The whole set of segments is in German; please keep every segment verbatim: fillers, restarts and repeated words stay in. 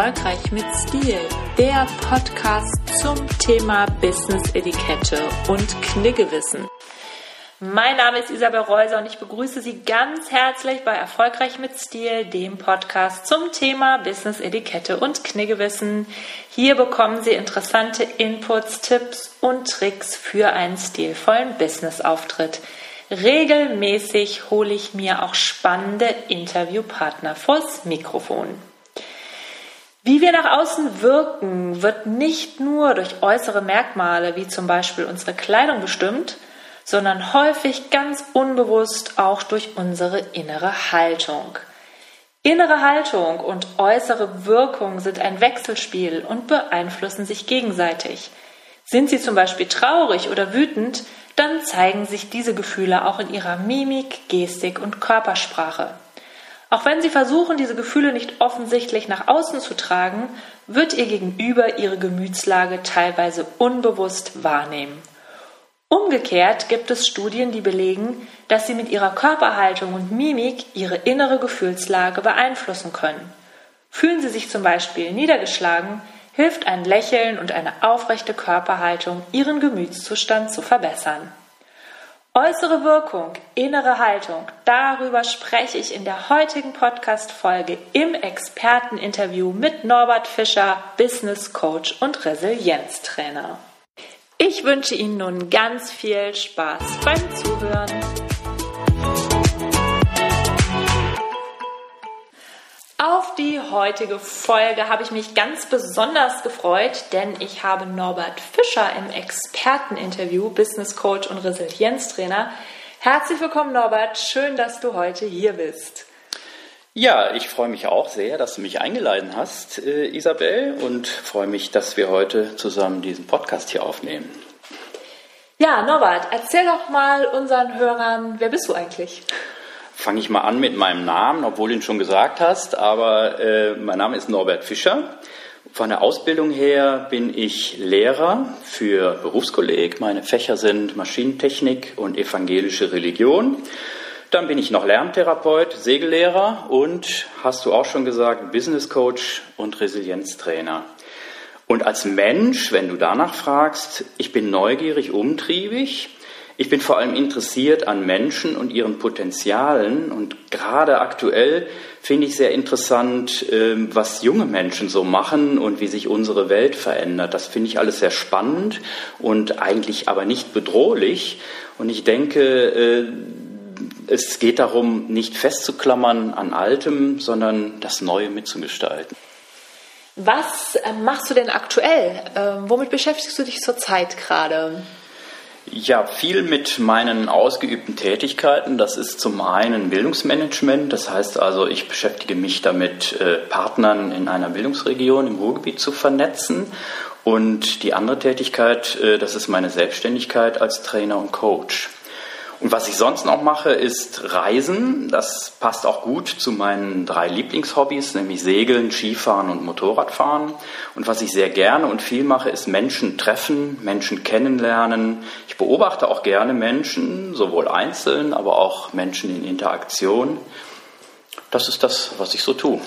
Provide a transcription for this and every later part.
Erfolgreich mit Stil, der Podcast zum Thema Business-Etikette und Kniggewissen. Mein Name ist Isabel Reuser und ich begrüße Sie ganz herzlich bei Erfolgreich mit Stil, dem Podcast zum Thema Business-Etikette und Kniggewissen. Hier bekommen Sie interessante Inputs, Tipps und Tricks für einen stilvollen Business-Auftritt. Regelmäßig hole ich mir auch spannende Interviewpartner vors Mikrofon. Wie wir nach außen wirken, wird nicht nur durch äußere Merkmale wie zum Beispiel unsere Kleidung bestimmt, sondern häufig ganz unbewusst auch durch unsere innere Haltung. Innere Haltung und äußere Wirkung sind ein Wechselspiel und beeinflussen sich gegenseitig. Sind Sie zum Beispiel traurig oder wütend, dann zeigen sich diese Gefühle auch in Ihrer Mimik, Gestik und Körpersprache. Auch wenn Sie versuchen, diese Gefühle nicht offensichtlich nach außen zu tragen, wird Ihr Gegenüber Ihre Gemütslage teilweise unbewusst wahrnehmen. Umgekehrt gibt es Studien, die belegen, dass Sie mit Ihrer Körperhaltung und Mimik Ihre innere Gefühlslage beeinflussen können. Fühlen Sie sich zum Beispiel niedergeschlagen, hilft ein Lächeln und eine aufrechte Körperhaltung, Ihren Gemütszustand zu verbessern. Äußere Wirkung, innere Haltung, darüber spreche ich in der heutigen Podcast-Folge im Experteninterview mit Norbert Fischer, Business Coach und Resilienztrainer. Ich wünsche Ihnen nun ganz viel Spaß beim Zuhören. Auf die heutige Folge habe ich mich ganz besonders gefreut, denn ich habe Norbert Fischer im Experteninterview, Business Coach und Resilienztrainer. Herzlich willkommen, Norbert. Schön, dass du heute hier bist. Ja, ich freue mich auch sehr, dass du mich eingeladen hast, äh, Isabel, und freue mich, dass wir heute zusammen diesen Podcast hier aufnehmen. Ja, Norbert, erzähl doch mal unseren Hörern, wer bist du eigentlich? Fange ich mal an mit meinem Namen, obwohl du ihn schon gesagt hast, aber äh, mein Name ist Norbert Fischer. Von der Ausbildung her bin ich Lehrer für Berufskolleg. Meine Fächer sind Maschinentechnik und evangelische Religion. Dann bin ich noch Lerntherapeut, Segellehrer und, hast du auch schon gesagt, Business Coach und Resilienztrainer. Und als Mensch, wenn du danach fragst, ich bin neugierig, umtriebig. Ich bin vor allem interessiert an Menschen und ihren Potenzialen und gerade aktuell finde ich sehr interessant, was junge Menschen so machen und wie sich unsere Welt verändert. Das finde ich alles sehr spannend und eigentlich aber nicht bedrohlich. Und ich denke, es geht darum, nicht festzuklammern an Altem, sondern das Neue mitzugestalten. Was machst du denn aktuell? Womit beschäftigst du dich zurzeit gerade? Ja, viel mit meinen ausgeübten Tätigkeiten. Das ist zum einen Bildungsmanagement. Das heißt also, ich beschäftige mich damit, äh, Partnern in einer Bildungsregion im Ruhrgebiet zu vernetzen. Und die andere Tätigkeit, äh, das ist meine Selbstständigkeit als Trainer und Coach. Und was ich sonst noch mache, ist Reisen. Das passt auch gut zu meinen drei Lieblingshobbys, nämlich Segeln, Skifahren und Motorradfahren. Und was ich sehr gerne und viel mache, ist Menschen treffen, Menschen kennenlernen. Ich beobachte auch gerne Menschen, sowohl einzeln, aber auch Menschen in Interaktion. Das ist das, was ich so tue.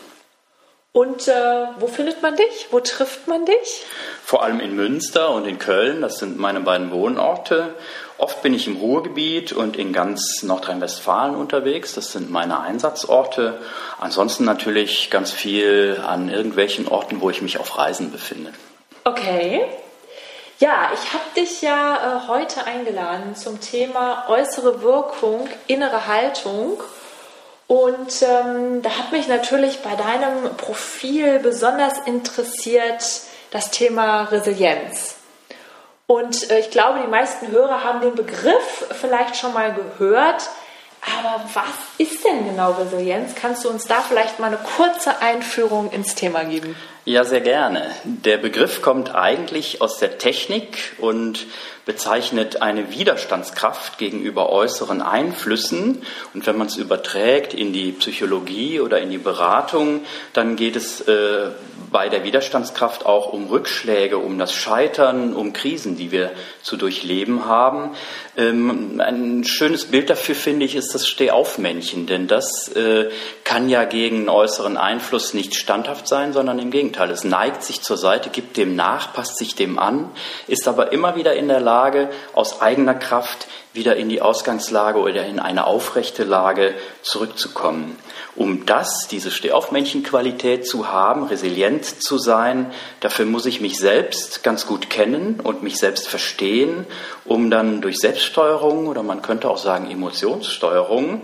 Und äh, wo findet man dich? Wo trifft man dich? Vor allem in Münster und in Köln, das sind meine beiden Wohnorte. Oft bin ich im Ruhrgebiet und in ganz Nordrhein-Westfalen unterwegs, das sind meine Einsatzorte. Ansonsten natürlich ganz viel an irgendwelchen Orten, wo ich mich auf Reisen befinde. Okay. Ja, ich habe dich ja äh, heute eingeladen zum Thema äußere Wirkung, innere Haltung. Und ähm, da hat mich natürlich bei deinem Profil besonders interessiert das Thema Resilienz. Und äh, ich glaube, die meisten Hörer haben den Begriff vielleicht schon mal gehört. Aber was ist denn genau Resilienz? Kannst du uns da vielleicht mal eine kurze Einführung ins Thema geben? Ja, sehr gerne. Der Begriff kommt eigentlich aus der Technik und bezeichnet eine Widerstandskraft gegenüber äußeren Einflüssen. Und wenn man es überträgt in die Psychologie oder in die Beratung, dann geht es äh, bei der Widerstandskraft auch um Rückschläge, um das Scheitern, um Krisen, die wir zu durchleben haben. Ähm, ein schönes Bild dafür, finde ich, ist das Stehaufmännchen, denn das äh, kann ja gegen äußeren Einfluss nicht standhaft sein, sondern im Gegenteil. Es neigt sich zur Seite, gibt dem nach, passt sich dem an, ist aber immer wieder in der Lage, aus eigener Kraft wieder in die Ausgangslage oder in eine aufrechte Lage zurückzukommen. Um das, diese Stehaufmännchen-Qualität zu haben, resilient zu sein, dafür muss ich mich selbst ganz gut kennen und mich selbst verstehen, um dann durch Selbststeuerung oder man könnte auch sagen Emotionssteuerung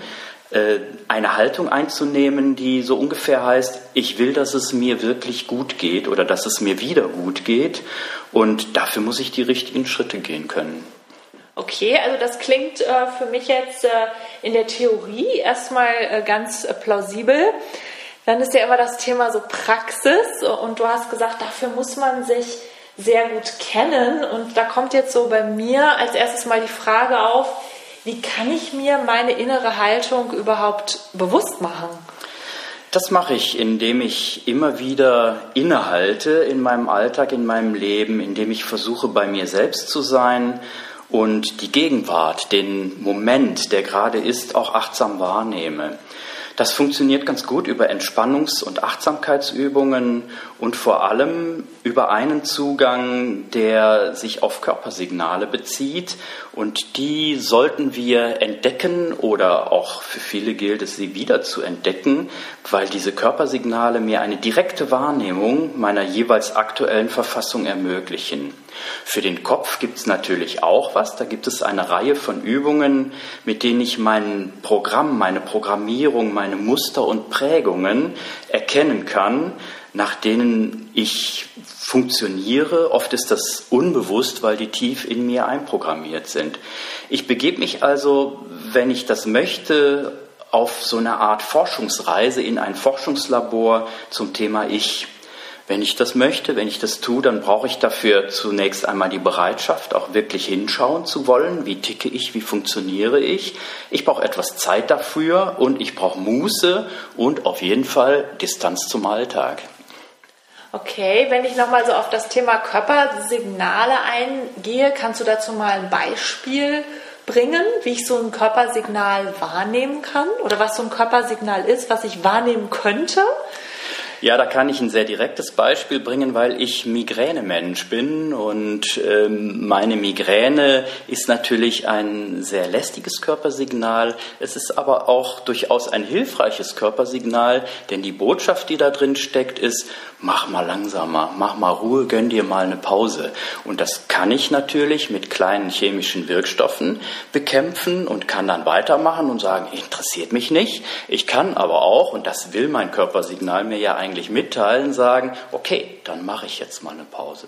eine Haltung einzunehmen, die so ungefähr heißt, ich will, dass es mir wirklich gut geht oder dass es mir wieder gut geht und dafür muss ich die richtigen Schritte gehen können. Okay, also das klingt äh, für mich jetzt äh, in der Theorie erstmal äh, ganz äh, plausibel. Dann ist ja immer das Thema so Praxis und du hast gesagt, dafür muss man sich sehr gut kennen und da kommt jetzt so bei mir als erstes mal die Frage auf, wie kann ich mir meine innere Haltung überhaupt bewusst machen? Das mache ich, indem ich immer wieder innehalte in meinem Alltag, in meinem Leben, indem ich versuche, bei mir selbst zu sein und die Gegenwart, den Moment, der gerade ist, auch achtsam wahrnehme. Das funktioniert ganz gut über Entspannungs- und Achtsamkeitsübungen und vor allem über einen Zugang, der sich auf Körpersignale bezieht. Und die sollten wir entdecken oder auch für viele gilt es, sie wieder zu entdecken, weil diese Körpersignale mir eine direkte Wahrnehmung meiner jeweils aktuellen Verfassung ermöglichen. Für den Kopf gibt es natürlich auch was. Da gibt es eine Reihe von Übungen, mit denen ich mein Programm, meine Programmierung, meine Muster und Prägungen erkennen kann, nach denen ich funktioniere. Oft ist das unbewusst, weil die tief in mir einprogrammiert sind. Ich begebe mich also, wenn ich das möchte, auf so eine Art Forschungsreise in ein Forschungslabor zum Thema Ich. Wenn ich das möchte, wenn ich das tue, dann brauche ich dafür zunächst einmal die Bereitschaft, auch wirklich hinschauen zu wollen. Wie ticke ich, wie funktioniere ich? Ich brauche etwas Zeit dafür und ich brauche Muße und auf jeden Fall Distanz zum Alltag. Okay, wenn ich nochmal so auf das Thema Körpersignale eingehe, kannst du dazu mal ein Beispiel bringen, wie ich so ein Körpersignal wahrnehmen kann oder was so ein Körpersignal ist, was ich wahrnehmen könnte? Ja, da kann ich ein sehr direktes Beispiel bringen, weil ich Migränemensch bin und ähm, meine Migräne ist natürlich ein sehr lästiges Körpersignal. Es ist aber auch durchaus ein hilfreiches Körpersignal, denn die Botschaft, die da drin steckt, ist, mach mal langsamer, mach mal Ruhe, gönn dir mal eine Pause. Und das kann ich natürlich mit kleinen chemischen Wirkstoffen bekämpfen und kann dann weitermachen und sagen, interessiert mich nicht. Ich kann aber auch, und das will mein Körpersignal mir ja eigentlich eigentlich mitteilen, sagen, okay, dann mache ich jetzt mal eine Pause.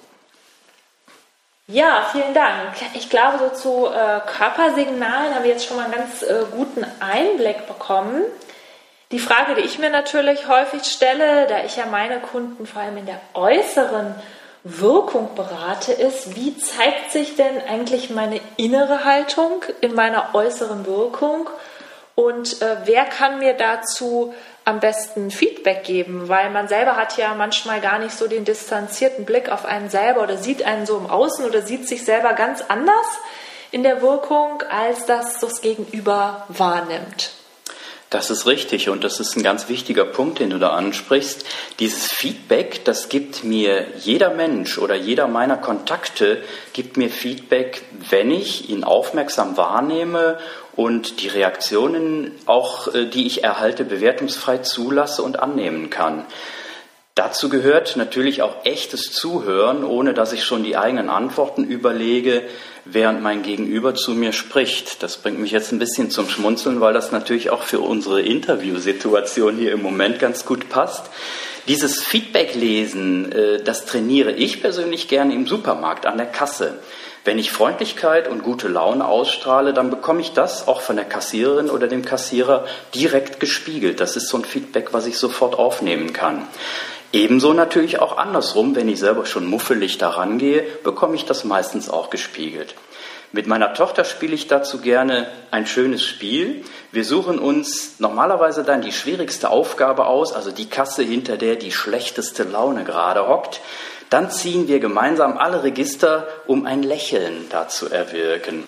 Ja, vielen Dank. Ich glaube, so zu äh, Körpersignalen haben wir jetzt schon mal einen ganz äh, guten Einblick bekommen. Die Frage, die ich mir natürlich häufig stelle, da ich ja meine Kunden vor allem in der äußeren Wirkung berate, ist, wie zeigt sich denn eigentlich meine innere Haltung in meiner äußeren Wirkung und äh, wer kann mir dazu am besten Feedback geben, weil man selber hat ja manchmal gar nicht so den distanzierten Blick auf einen selber oder sieht einen so im Außen oder sieht sich selber ganz anders in der Wirkung, als das das Gegenüber wahrnimmt. Das ist richtig und das ist ein ganz wichtiger Punkt, den du da ansprichst. Dieses Feedback, das gibt mir jeder Mensch oder jeder meiner Kontakte, gibt mir Feedback, wenn ich ihn aufmerksam wahrnehme und die Reaktionen, auch die ich erhalte, bewertungsfrei zulasse und annehmen kann. Dazu gehört natürlich auch echtes Zuhören, ohne dass ich schon die eigenen Antworten überlege, während mein Gegenüber zu mir spricht. Das bringt mich jetzt ein bisschen zum Schmunzeln, weil das natürlich auch für unsere Interviewsituation hier im Moment ganz gut passt. Dieses Feedback-Lesen, das trainiere ich persönlich gerne im Supermarkt an der Kasse. Wenn ich Freundlichkeit und gute Laune ausstrahle, dann bekomme ich das auch von der Kassiererin oder dem Kassierer direkt gespiegelt. Das ist so ein Feedback, was ich sofort aufnehmen kann. Ebenso natürlich auch andersrum, wenn ich selber schon muffelig daran gehe, bekomme ich das meistens auch gespiegelt. Mit meiner Tochter spiele ich dazu gerne ein schönes Spiel. Wir suchen uns normalerweise dann die schwierigste Aufgabe aus, also die Kasse, hinter der die schlechteste Laune gerade hockt. Dann ziehen wir gemeinsam alle Register, um ein Lächeln da zu erwirken.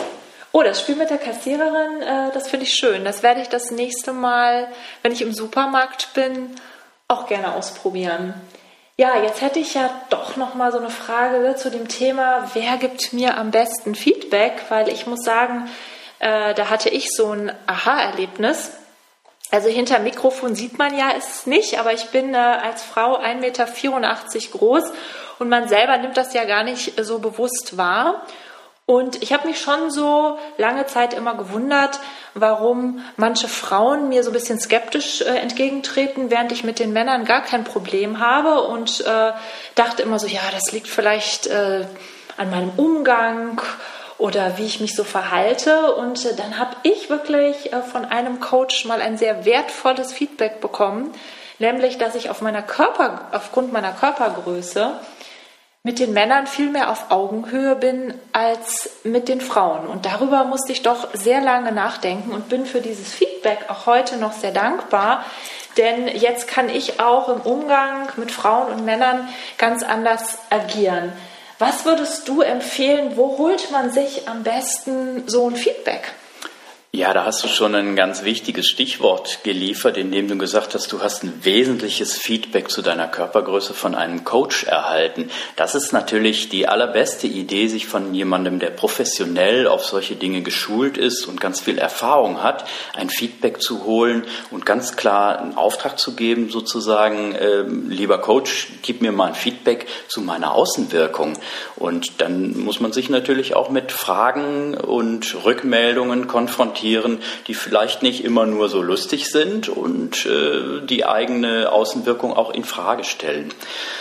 Oh, das Spiel mit der Kassiererin, äh, das finde ich schön. Das werde ich das nächste Mal, wenn ich im Supermarkt bin, auch gerne ausprobieren. Ja, jetzt hätte ich ja doch noch mal so eine Frage zu dem Thema, wer gibt mir am besten Feedback? Weil ich muss sagen, äh, da hatte ich so ein Aha-Erlebnis. Also hinter Mikrofon sieht man ja es nicht, aber ich bin äh, als Frau ein Meter vierundachtzig groß und man selber nimmt das ja gar nicht so bewusst wahr. Und ich habe mich schon so lange Zeit immer gewundert, warum manche Frauen mir so ein bisschen skeptisch äh, entgegentreten, während ich mit den Männern gar kein Problem habe und äh, dachte immer so, ja, das liegt vielleicht äh, an meinem Umgang oder wie ich mich so verhalte. Und äh, dann habe ich wirklich äh, von einem Coach mal ein sehr wertvolles Feedback bekommen, nämlich, dass ich auf meiner Körper, aufgrund meiner Körpergröße mit den Männern viel mehr auf Augenhöhe bin als mit den Frauen. Und darüber musste ich doch sehr lange nachdenken und bin für dieses Feedback auch heute noch sehr dankbar. Denn jetzt kann ich auch im Umgang mit Frauen und Männern ganz anders agieren. Was würdest du empfehlen, wo holt man sich am besten so ein Feedback? Ja, da hast du schon ein ganz wichtiges Stichwort geliefert, indem du gesagt hast, du hast ein wesentliches Feedback zu deiner Körpergröße von einem Coach erhalten. Das ist natürlich die allerbeste Idee, sich von jemandem, der professionell auf solche Dinge geschult ist und ganz viel Erfahrung hat, ein Feedback zu holen und ganz klar einen Auftrag zu geben, sozusagen, äh, lieber Coach, gib mir mal ein Feedback zu meiner Außenwirkung. Und dann muss man sich natürlich auch mit Fragen und Rückmeldungen konfrontieren, die vielleicht nicht immer nur so lustig sind und äh, die eigene Außenwirkung auch in Frage stellen.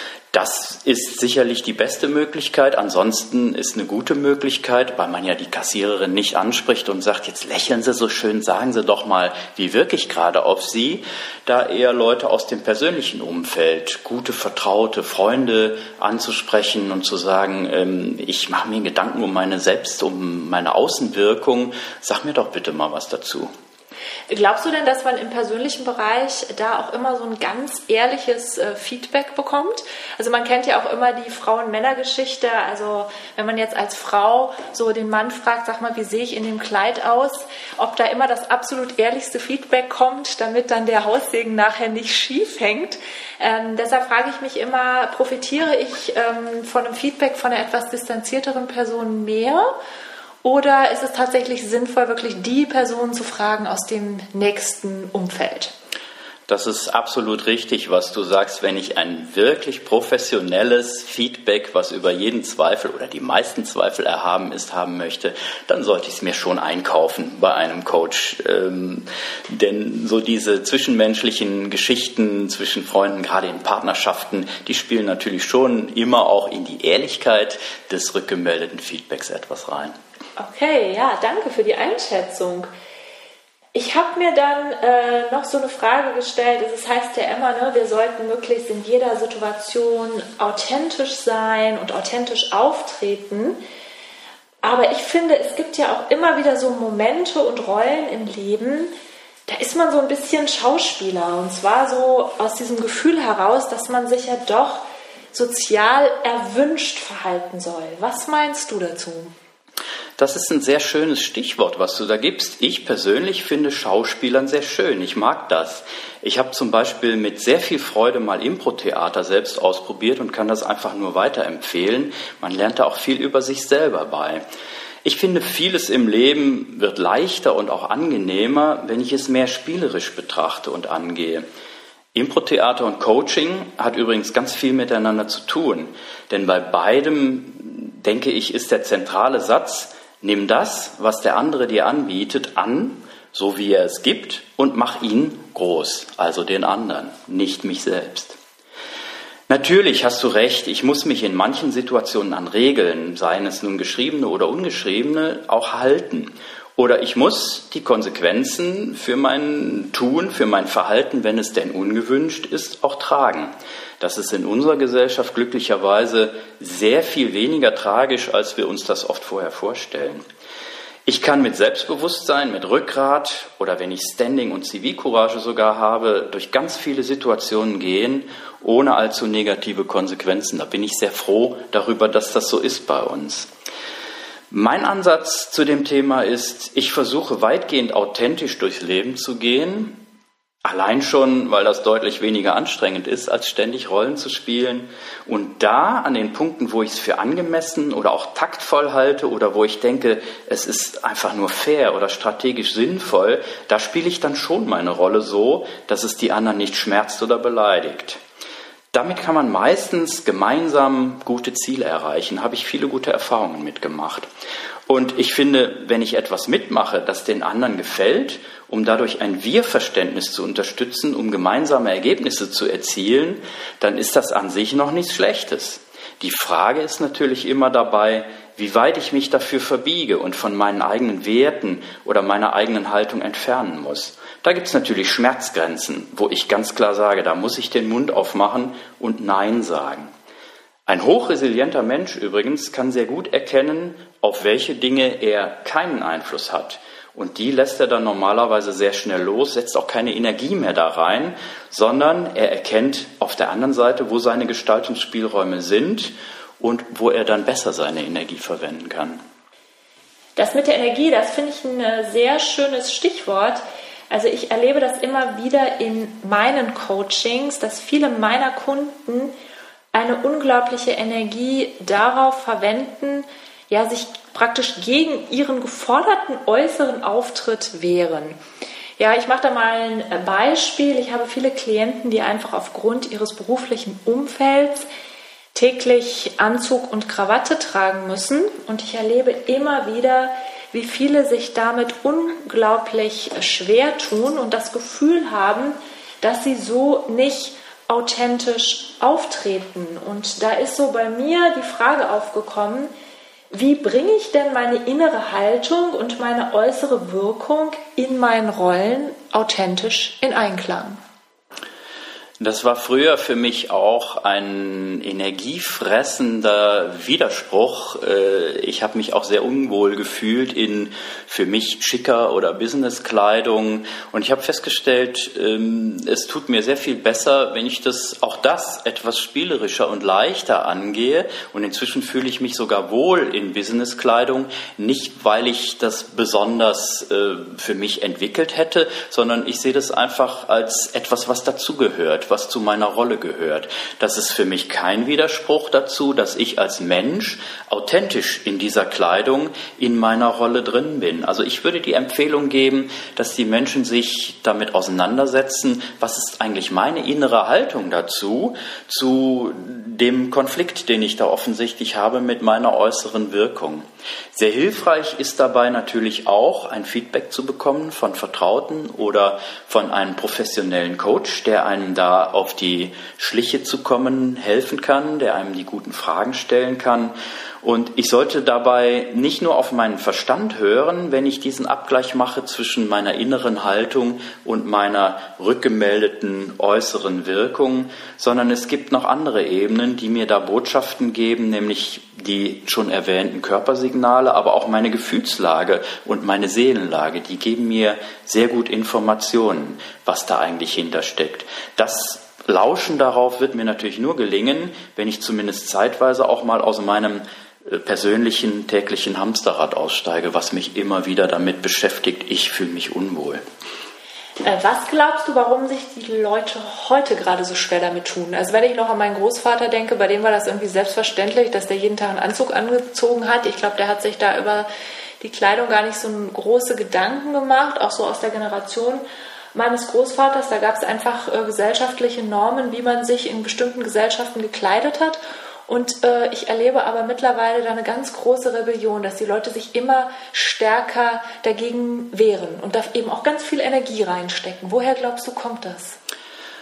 Das ist sicherlich die beste Möglichkeit. Ansonsten ist eine gute Möglichkeit, weil man ja die Kassiererin nicht anspricht und sagt, jetzt lächeln Sie so schön, sagen Sie doch mal, wie wirke ich gerade auf Sie, da eher Leute aus dem persönlichen Umfeld, gute, vertraute Freunde anzusprechen und zu sagen, ähm, ich mache mir Gedanken um meine Selbst, um meine Außenwirkung, sag mir doch bitte mal was dazu. Glaubst du denn, dass man im persönlichen Bereich da auch immer so ein ganz ehrliches äh, Feedback bekommt? Also man kennt ja auch immer die Frauen-Männer-Geschichte. Also wenn man jetzt als Frau so den Mann fragt, sag mal, wie sehe ich in dem Kleid aus? Ob da immer das absolut ehrlichste Feedback kommt, damit dann der Haussegen nachher nicht schief hängt. Ähm, deshalb frage ich mich immer, profitiere ich ähm, von einem Feedback von einer etwas distanzierteren Person mehr? Oder ist es tatsächlich sinnvoll, wirklich die Person zu fragen aus dem nächsten Umfeld? Das ist absolut richtig, was du sagst. Wenn ich ein wirklich professionelles Feedback, was über jeden Zweifel oder die meisten Zweifel erhaben ist, haben möchte, dann sollte ich es mir schon einkaufen bei einem Coach. Ähm, denn so diese zwischenmenschlichen Geschichten zwischen Freunden, gerade in Partnerschaften, die spielen natürlich schon immer auch in die Ehrlichkeit des rückgemeldeten Feedbacks etwas rein. Okay, ja, danke für die Einschätzung. Ich habe mir dann äh, noch so eine Frage gestellt. Es heißt ja immer, ne, wir sollten möglichst in jeder Situation authentisch sein und authentisch auftreten. Aber ich finde, es gibt ja auch immer wieder so Momente und Rollen im Leben, da ist man so ein bisschen Schauspieler. Und zwar so aus diesem Gefühl heraus, dass man sich ja doch sozial erwünscht verhalten soll. Was meinst du dazu? Das ist ein sehr schönes Stichwort, was du da gibst. Ich persönlich finde Schauspielern sehr schön. Ich mag das. Ich habe zum Beispiel mit sehr viel Freude mal Impro-Theater selbst ausprobiert und kann das einfach nur weiterempfehlen. Man lernt da auch viel über sich selber bei. Ich finde, vieles im Leben wird leichter und auch angenehmer, wenn ich es mehr spielerisch betrachte und angehe. Impro-Theater und Coaching hat übrigens ganz viel miteinander zu tun. Denn bei beidem, denke ich, ist der zentrale Satz: Nimm das, was der andere dir anbietet, an, so wie er es gibt, und mach ihn groß, also den anderen, nicht mich selbst. Natürlich hast du recht, ich muss mich in manchen Situationen an Regeln, seien es nun geschriebene oder ungeschriebene, auch halten. Oder ich muss die Konsequenzen für mein Tun, für mein Verhalten, wenn es denn ungewünscht ist, auch tragen. Das ist in unserer Gesellschaft glücklicherweise sehr viel weniger tragisch, als wir uns das oft vorher vorstellen. Ich kann mit Selbstbewusstsein, mit Rückgrat oder wenn ich Standing und Zivilcourage sogar habe, durch ganz viele Situationen gehen, ohne allzu negative Konsequenzen. Da bin ich sehr froh darüber, dass das so ist bei uns. Mein Ansatz zu dem Thema ist, ich versuche weitgehend authentisch durchs Leben zu gehen, allein schon, weil das deutlich weniger anstrengend ist, als ständig Rollen zu spielen. Und da an den Punkten, wo ich es für angemessen oder auch taktvoll halte oder wo ich denke, es ist einfach nur fair oder strategisch sinnvoll, da spiele ich dann schon meine Rolle so, dass es die anderen nicht schmerzt oder beleidigt. Damit kann man meistens gemeinsam gute Ziele erreichen, habe ich viele gute Erfahrungen mitgemacht. Und ich finde, wenn ich etwas mitmache, das den anderen gefällt, um dadurch ein Wir-Verständnis zu unterstützen, um gemeinsame Ergebnisse zu erzielen, dann ist das an sich noch nichts Schlechtes. Die Frage ist natürlich immer dabei, wie weit ich mich dafür verbiege und von meinen eigenen Werten oder meiner eigenen Haltung entfernen muss. Da gibt es natürlich Schmerzgrenzen, wo ich ganz klar sage, da muss ich den Mund aufmachen und Nein sagen. Ein hochresilienter Mensch übrigens kann sehr gut erkennen, auf welche Dinge er keinen Einfluss hat. Und die lässt er dann normalerweise sehr schnell los, setzt auch keine Energie mehr da rein, sondern er erkennt auf der anderen Seite, wo seine Gestaltungsspielräume sind und wo er dann besser seine Energie verwenden kann. Das mit der Energie, das finde ich ein sehr schönes Stichwort. Also ich erlebe das immer wieder in meinen Coachings, dass viele meiner Kunden eine unglaubliche Energie darauf verwenden, ja, sich praktisch gegen ihren geforderten äußeren Auftritt wehren. Ja, ich mache da mal ein Beispiel. Ich habe viele Klienten, die einfach aufgrund ihres beruflichen Umfelds täglich Anzug und Krawatte tragen müssen. Und ich erlebe immer wieder, wie viele sich damit unglaublich schwer tun und das Gefühl haben, dass sie so nicht authentisch auftreten. Und da ist so bei mir die Frage aufgekommen, wie bringe ich denn meine innere Haltung und meine äußere Wirkung in meinen Rollen authentisch in Einklang? Das war früher für mich auch ein energiefressender Widerspruch. Ich habe mich auch sehr unwohl gefühlt in für mich schicker oder Businesskleidung. Und ich habe festgestellt, es tut mir sehr viel besser, wenn ich das auch das etwas spielerischer und leichter angehe. Und inzwischen fühle ich mich sogar wohl in Businesskleidung, nicht weil ich das besonders für mich entwickelt hätte, sondern ich sehe das einfach als etwas, was dazugehört, was zu meiner Rolle gehört. Das ist für mich kein Widerspruch dazu, dass ich als Mensch authentisch in dieser Kleidung in meiner Rolle drin bin. Also ich würde die Empfehlung geben, dass die Menschen sich damit auseinandersetzen, was ist eigentlich meine innere Haltung dazu, zu dem Konflikt, den ich da offensichtlich habe mit meiner äußeren Wirkung. Sehr hilfreich ist dabei natürlich auch, ein Feedback zu bekommen von Vertrauten oder von einem professionellen Coach, der einem da auf die Schliche zu kommen helfen kann, der einem die guten Fragen stellen kann. Und ich sollte dabei nicht nur auf meinen Verstand hören, wenn ich diesen Abgleich mache zwischen meiner inneren Haltung und meiner rückgemeldeten äußeren Wirkung, sondern es gibt noch andere Ebenen, die mir da Botschaften geben, nämlich die schon erwähnten Körpersignale, aber auch meine Gefühlslage und meine Seelenlage, die geben mir sehr gut Informationen, was da eigentlich hintersteckt. Das Lauschen darauf wird mir natürlich nur gelingen, wenn ich zumindest zeitweise auch mal aus meinem persönlichen täglichen Hamsterrad aussteige, was mich immer wieder damit beschäftigt, ich fühle mich unwohl. Was glaubst du, warum sich die Leute heute gerade so schwer damit tun? Also wenn ich noch an meinen Großvater denke, bei dem war das irgendwie selbstverständlich, dass der jeden Tag einen Anzug angezogen hat. Ich glaube, der hat sich da über die Kleidung gar nicht so große Gedanken gemacht, auch so aus der Generation meines Großvaters. Da gab es einfach äh, gesellschaftliche Normen, wie man sich in bestimmten Gesellschaften gekleidet hat. Und äh, ich erlebe aber mittlerweile da eine ganz große Rebellion, dass die Leute sich immer stärker dagegen wehren und da eben auch ganz viel Energie reinstecken. Woher glaubst du, kommt das?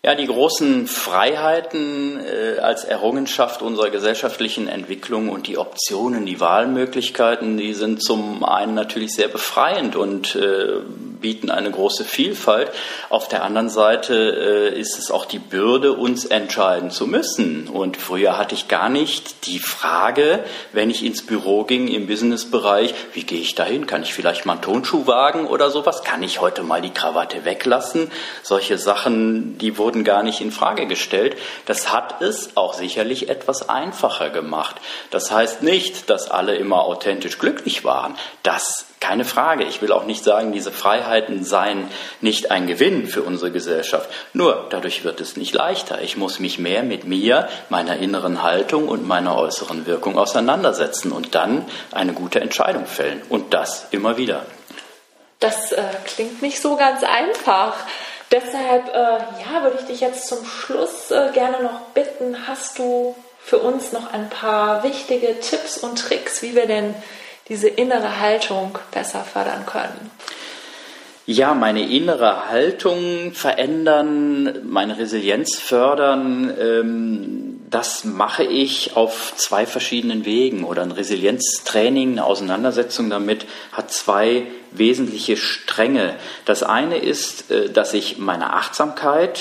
Ja, die großen Freiheiten äh, als Errungenschaft unserer gesellschaftlichen Entwicklung und die Optionen, die Wahlmöglichkeiten, die sind zum einen natürlich sehr befreiend und äh, bieten eine große Vielfalt. Auf der anderen Seite äh, ist es auch die Bürde, uns entscheiden zu müssen. Und früher hatte ich gar nicht die Frage, wenn ich ins Büro ging im Businessbereich, wie gehe ich dahin? Kann ich vielleicht mal einen Tonschuh wagen oder sowas? Kann ich heute mal die Krawatte weglassen? Solche Sachen, die wurden gar nicht in Frage gestellt. Das hat es auch sicherlich etwas einfacher gemacht. Das heißt nicht, dass alle immer authentisch glücklich waren. Das keine Frage. Ich will auch nicht sagen, diese Freiheiten seien nicht ein Gewinn für unsere Gesellschaft. Nur dadurch wird es nicht leichter. Ich muss mich mehr mit mir, meiner inneren Haltung und meiner äußeren Wirkung auseinandersetzen und dann eine gute Entscheidung fällen. Und das immer wieder. Das äh, klingt nicht so ganz einfach. Deshalb äh, ja, würde ich dich jetzt zum Schluss äh, gerne noch bitten, hast du für uns noch ein paar wichtige Tipps und Tricks, wie wir denn diese innere Haltung besser fördern können? Ja, meine innere Haltung verändern, meine Resilienz fördern, ähm, das mache ich auf zwei verschiedenen Wegen. Oder ein Resilienztraining, eine Auseinandersetzung damit hat zwei wesentliche Stränge. Das eine ist, äh, dass ich meine Achtsamkeit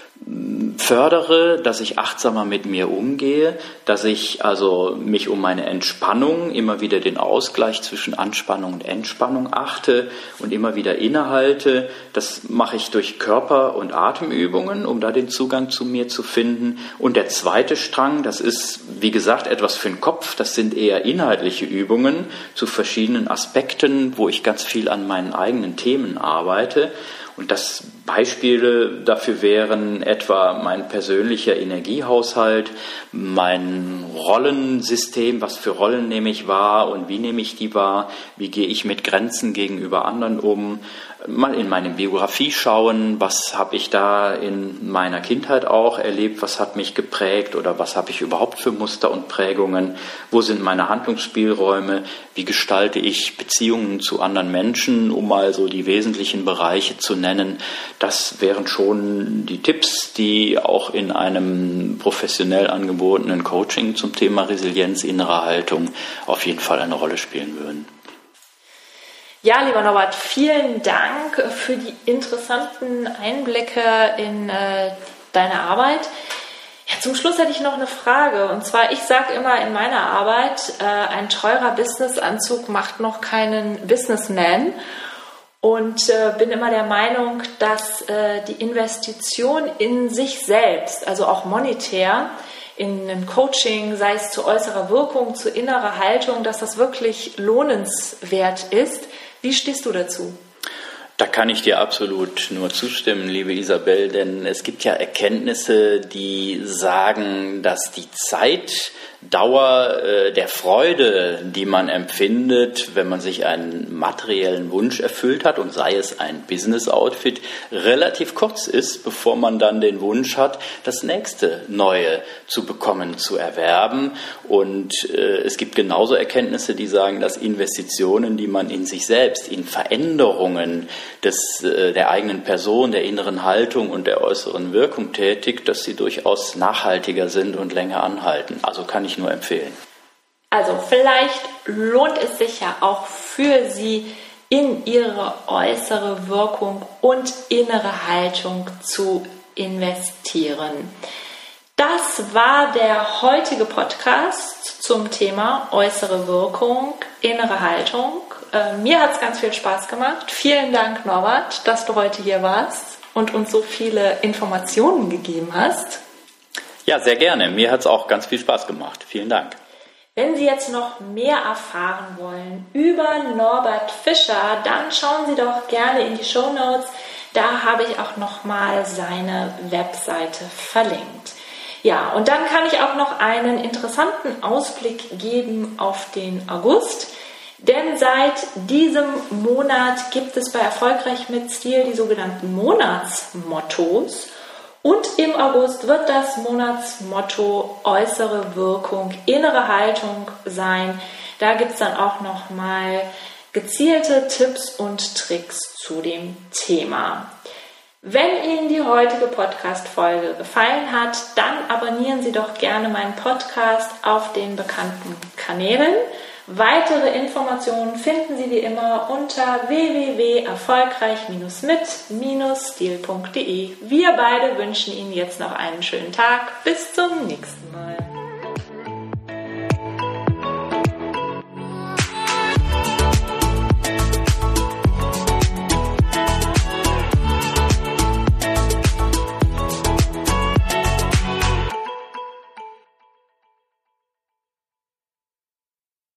fördere, dass ich achtsamer mit mir umgehe, dass ich also mich um meine Entspannung, immer wieder den Ausgleich zwischen Anspannung und Entspannung achte und immer wieder innehalte. Das mache ich durch Körper- und Atemübungen, um da den Zugang zu mir zu finden. Und der zweite Strang, das ist, wie gesagt, etwas für den Kopf. Das sind eher inhaltliche Übungen zu verschiedenen Aspekten, wo ich ganz viel an meinen eigenen Themen arbeite. Und das Beispiele dafür wären etwa mein persönlicher Energiehaushalt, mein Rollensystem, was für Rollen nehme ich wahr und wie nehme ich die wahr, wie gehe ich mit Grenzen gegenüber anderen um, mal in meine Biografie schauen, was habe ich da in meiner Kindheit auch erlebt, was hat mich geprägt oder was habe ich überhaupt für Muster und Prägungen, wo sind meine Handlungsspielräume, wie gestalte ich Beziehungen zu anderen Menschen, um mal so die wesentlichen Bereiche zu nennen. Das wären schon die Tipps, die auch in einem professionell angebotenen Coaching zum Thema Resilienz, innere Haltung auf jeden Fall eine Rolle spielen würden. Ja, lieber Norbert, vielen Dank für die interessanten Einblicke in äh, deine Arbeit. Ja, zum Schluss hätte ich noch eine Frage. Und zwar, ich sage immer in meiner Arbeit, äh, ein teurer Businessanzug macht noch keinen Businessman. Und äh, bin immer der Meinung, dass äh, die Investition in sich selbst, also auch monetär, in ein Coaching, sei es zu äußerer Wirkung, zu innerer Haltung, dass das wirklich lohnenswert ist. Wie stehst du dazu? Da kann ich dir absolut nur zustimmen, liebe Isabel, denn es gibt ja Erkenntnisse, die sagen, dass die Zeitdauer äh, der Freude, die man empfindet, wenn man sich einen materiellen Wunsch erfüllt hat, und sei es ein Business-Outfit, relativ kurz ist, bevor man dann den Wunsch hat, das nächste Neue zu bekommen, zu erwerben. Und äh, es gibt genauso Erkenntnisse, die sagen, dass Investitionen, die man in sich selbst, in Veränderungen des, der eigenen Person, der inneren Haltung und der äußeren Wirkung tätigt, dass sie durchaus nachhaltiger sind und länger anhalten. Also kann ich nur empfehlen. Also vielleicht lohnt es sich ja auch für Sie, in Ihre äußere Wirkung und innere Haltung zu investieren. Das war der heutige Podcast zum Thema äußere Wirkung, innere Haltung. Äh, mir hat es ganz viel Spaß gemacht. Vielen Dank, Norbert, dass du heute hier warst und uns so viele Informationen gegeben hast. Ja, sehr gerne. Mir hat es auch ganz viel Spaß gemacht. Vielen Dank. Wenn Sie jetzt noch mehr erfahren wollen über Norbert Fischer, dann schauen Sie doch gerne in die Shownotes. Da habe ich auch nochmal seine Webseite verlinkt. Ja, und dann kann ich auch noch einen interessanten Ausblick geben auf den August. Denn seit diesem Monat gibt es bei Erfolgreich mit Stil die sogenannten Monatsmottos. Und im August wird das Monatsmotto äußere Wirkung, innere Haltung sein. Da gibt es dann auch nochmal gezielte Tipps und Tricks zu dem Thema. Wenn Ihnen die heutige Podcast-Folge gefallen hat, dann abonnieren Sie doch gerne meinen Podcast auf den bekannten Kanälen. Weitere Informationen finden Sie wie immer unter w w w punkt erfolgreich mit stil punkt de. Wir beide wünschen Ihnen jetzt noch einen schönen Tag. Bis zum nächsten Mal.